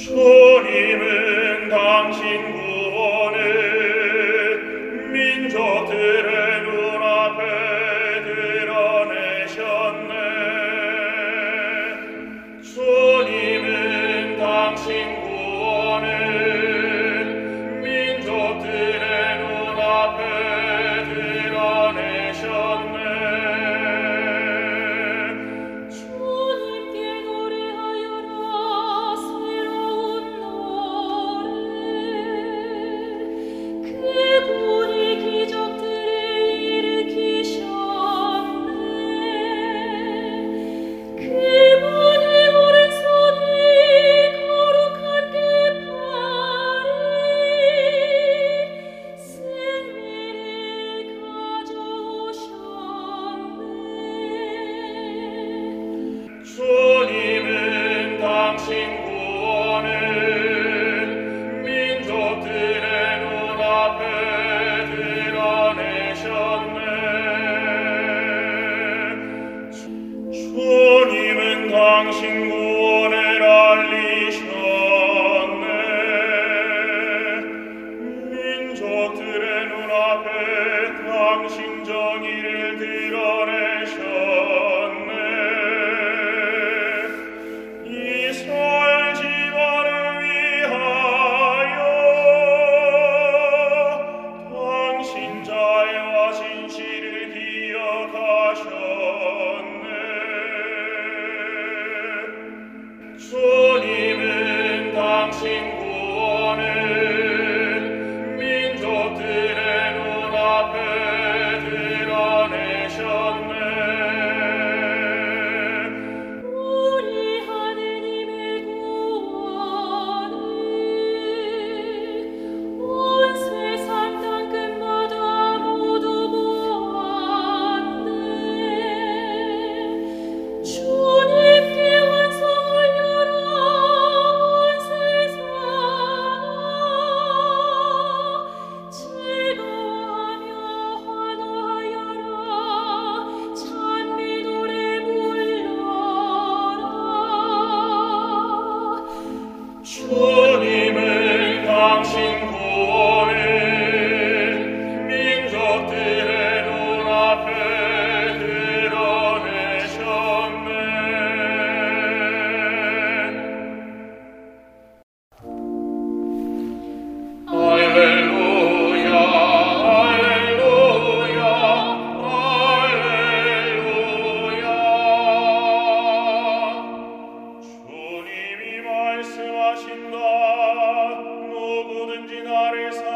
주님은 당신 구원을 민족들의 눈앞에 드러내셨네. 주님은 당신 구원을 민족들의 눈앞에 드러내셨네. 주님께 노래하여라 새로운 노래. 그분이 기적들을 일으키셨네. 그분의 오른손이 거룩한 깃발이 승리를 가져오셨네. 주님은 당신 구원을 민족들의 눈앞에 드러내셨네. 주님은 당신 구원을 알리셨네. 민족들의 눈앞에 당신 정의를 드러내셨네. 이스라엘 집안을 위하여 당신 자애와 진실을 기억하셨네. 주님은 당신 구원을 민족들의 눈앞에 드러내셨네. 우리 하느님의 구원을 온 세상 땅끝마다 모두 보았네. 주님께 환송 올려라 온 세상아. 즐거워하며 환호하여라 찬미 노래 불러라. 주님은 당신 구원을 민족들의 눈앞에 드러내셨네. 할렐루야, 할렐루야, 할렐루야. 주님이 말씀하신다. 누구든지 나를